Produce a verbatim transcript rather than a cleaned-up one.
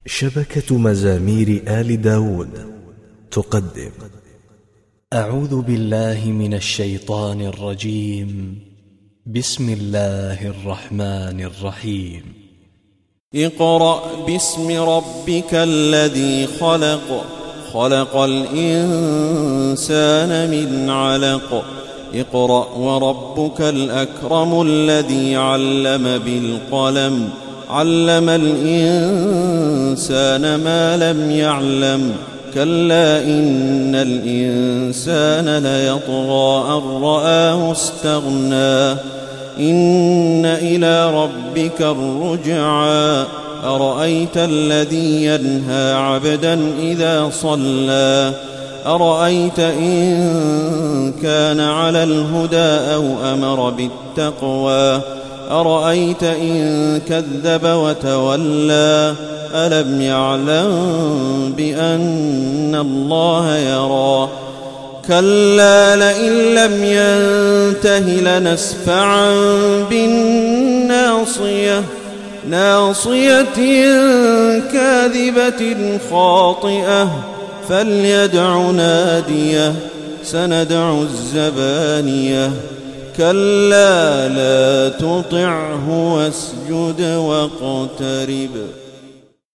شبكة مزامير آل داود تقدم. أعوذ بالله من الشيطان الرجيم. بسم الله الرحمن الرحيم. اقرأ باسم ربك الذي خلق خلق الإنسان من علق اقرأ وربك الأكرم الذي علم بالقلم علم الإنسان ما لم يعلم كلا إن الإنسان ليطغى أن رآه استغنى إن إلى ربك الرجعى أرأيت الذي ينهى عبدا إذا صلى أرأيت إن كان على الهدى أو أمر بالتقوى أرأيت إن كذب وتولى ألم يعلم بأن الله يرى كلا لئن لم ينته لنسفعا بالناصية ناصية كاذبة خاطئة فليدع ناديه سندع الزبانية كلا لا تطعه واسجد واقترب.